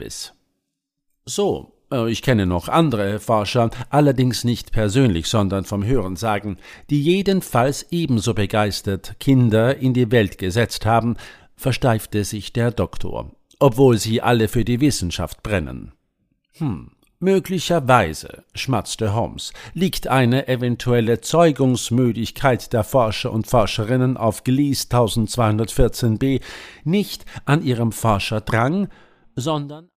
Cannabis. So, ich kenne noch andere Forscher, allerdings nicht persönlich, sondern vom Hörensagen, die jedenfalls ebenso begeistert Kinder in die Welt gesetzt haben, versteifte sich der Doktor, obwohl sie alle für die Wissenschaft brennen. Möglicherweise, schmatzte Holmes, liegt eine eventuelle Zeugungsmüdigkeit der Forscher und Forscherinnen auf Glies 1214b nicht an ihrem Forscherdrang, sondern